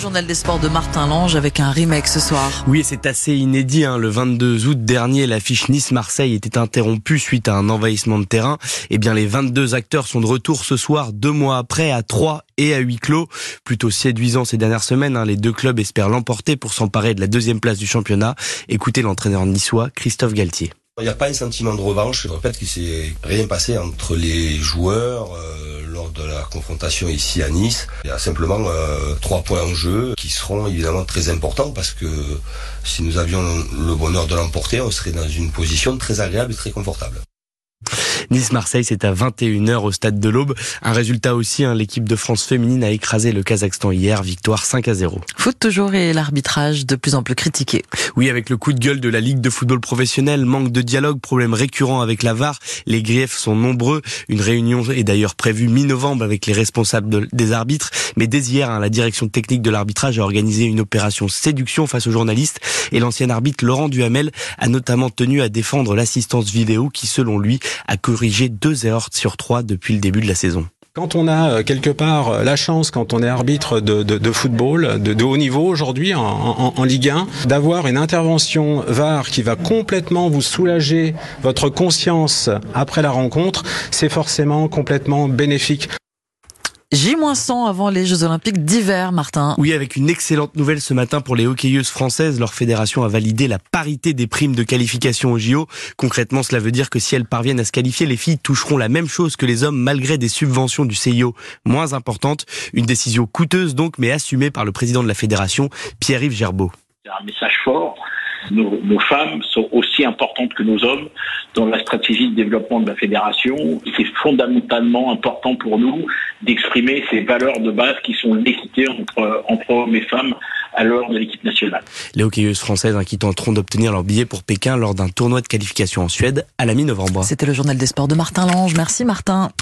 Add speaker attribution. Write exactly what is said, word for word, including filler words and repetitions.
Speaker 1: journal des sports de Martin Lange avec un remake ce soir.
Speaker 2: Oui, c'est assez inédit. Hein. Le vingt-deux août dernier, l'affiche Nice-Marseille était interrompue suite à un envahissement de terrain. Eh bien, les vingt-deux acteurs sont de retour ce soir, deux mois après, à Troyes et à huis clos. Plutôt séduisant ces dernières semaines. Hein. Les deux clubs espèrent l'emporter pour s'emparer de la deuxième place du championnat. Écoutez l'entraîneur niçois, Christophe Galtier.
Speaker 3: Il n'y a pas un sentiment de revanche. Je répète qu'il s'est rien passé entre les joueurs euh, lors de la confrontation ici à Nice. Il y a simplement euh, trois points en jeu qui seront évidemment très importants parce que si nous avions le bonheur de l'emporter, on serait dans une position très agréable et très confortable.
Speaker 2: Nice-Marseille, c'est à vingt et une heures au stade de l'Aube. Un résultat aussi, hein, l'équipe de France féminine a écrasé le Kazakhstan hier, victoire cinq à zéro.
Speaker 1: Foot toujours et l'arbitrage de plus en plus critiqué.
Speaker 2: Oui, avec le coup de gueule de la Ligue de football professionnel, manque de dialogue, problème récurrent avec la V A R, les griefs sont nombreux. Une réunion est d'ailleurs prévue mi-novembre avec les responsables de, des arbitres. Mais dès hier, hein, la direction technique de l'arbitrage a organisé une opération séduction face aux journalistes et l'ancien arbitre Laurent Duhamel a notamment tenu à défendre l'assistance vidéo qui, selon lui, a corrigé deux erreurs sur trois depuis le début de la saison.
Speaker 4: Quand on a quelque part la chance, quand on est arbitre de, de, de football, de, de haut niveau aujourd'hui en, en, en Ligue un, d'avoir une intervention V A R qui va complètement vous soulager votre conscience après la rencontre, c'est forcément complètement bénéfique.
Speaker 1: J cent avant les Jeux Olympiques d'hiver, Martin.
Speaker 2: Oui, avec une excellente nouvelle ce matin pour les hockeyeuses françaises. Leur fédération a validé la parité des primes de qualification aux J O. Concrètement, cela veut dire que si elles parviennent à se qualifier, les filles toucheront la même chose que les hommes malgré des subventions du C I O moins importantes. Une décision coûteuse donc, mais assumée par le président de la fédération, Pierre-Yves Gerbeau.
Speaker 5: C'est un message fort. Nos, nos femmes sont aussi importantes que nos hommes dans la stratégie de développement de la fédération. C'est fondamentalement important pour nous d'exprimer ces valeurs de base qui sont l'équité entre, entre hommes et femmes à l'heure de l'équipe nationale.
Speaker 2: Les hockeyeuses françaises hein, qui tenteront d'obtenir leur billet pour Pékin lors d'un tournoi de qualification en Suède à la mi-novembre.
Speaker 1: C'était le journal des sports de Martin Lange. Merci Martin.